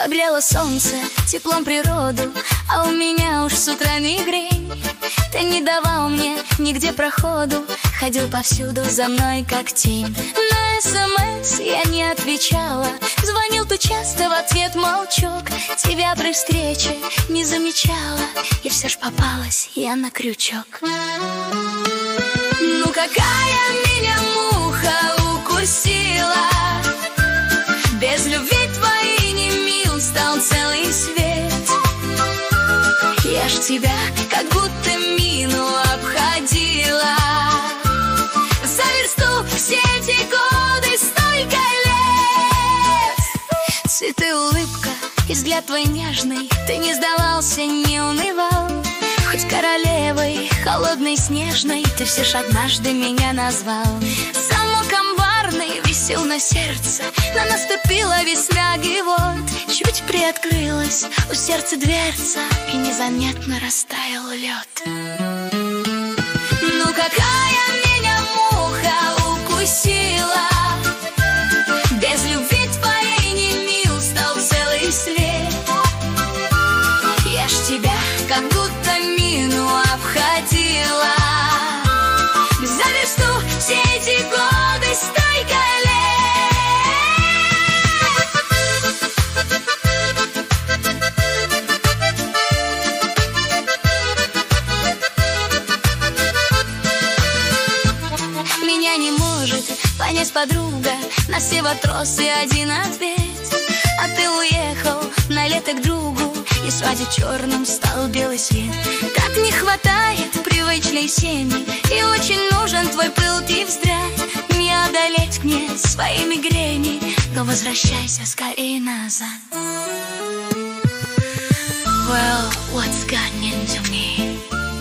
Согрело солнце теплом природу, а у меня уж с утра мигрень. Ты не давал мне нигде проходу, ходил повсюду за мной как тень. На СМС я не отвечала, звонил ты часто, в ответ молчок. Тебя при встрече не замечала, и все ж попалась я на крючок. Ну какая меня муха укусила, без любви твоей не мил стал целый свет. Я ж тебя как будто мину обходила, за версту все эти годы столько лет. Цветы, улыбка и взгляд твой нежный, ты не сдавался, не унывал. Хоть королевой холодной, снежной, ты все ж однажды меня назвал. Замок амбарный висел на сердце, но наступила весна, и вот чуть приоткрылась у сердца дверца, и незаметно растаял лед. Ну какая меня муха укусила, без любви твоей не мил стал целый свет. Я ж тебя как будто мину обходила, за версту все эти годы столько лет. Меня не может понять подруга, на все вопросы один ответ. А ты уехал на лето к другу, и свадьбе черным стал белый свет. Так не хватает привычной семьи, и очень нужен твой пылкий взгляд. Не одолеть мне свои мигрени, но возвращайся скорее назад. Well, what's gotten into me?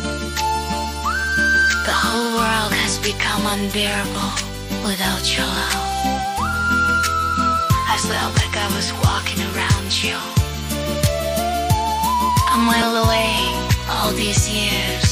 The whole world has become unbearable without your love. I felt like I was walking around you. I'm well away all these years,